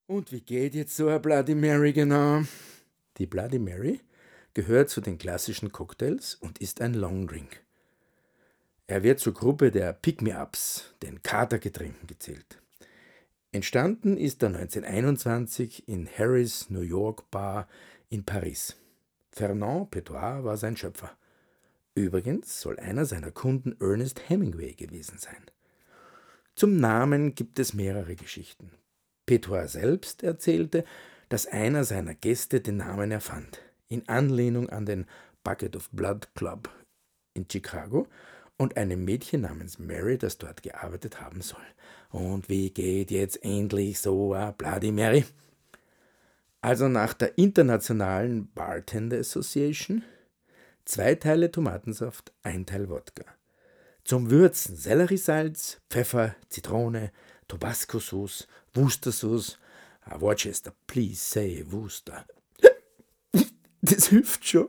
Und wie geht jetzt so eine Bloody Mary genau? Die Bloody Mary gehört zu den klassischen Cocktails und ist ein Longdrink. Er wird zur Gruppe der Pick-me-Ups, den Katergetränken, gezählt. Entstanden ist er 1921 in Harrys New York Bar in Paris. Fernand Pétois war sein Schöpfer. Übrigens soll einer seiner Kunden Ernest Hemingway gewesen sein. Zum Namen gibt es mehrere Geschichten. Pétois selbst erzählte, dass einer seiner Gäste den Namen erfand, in Anlehnung an den Bucket of Blood Club in Chicago und einem Mädchen namens Mary, das dort gearbeitet haben soll. Und wie geht jetzt endlich so a Bloody Mary? Also nach der Internationalen Bartender Association 2 Teile Tomatensaft, 1 Teil Wodka. Zum Würzen Selleriesalz, Pfeffer, Zitrone, Tabasco-Sauce, Worcestershire. Worcester, please say Worcester. Das hilft schon.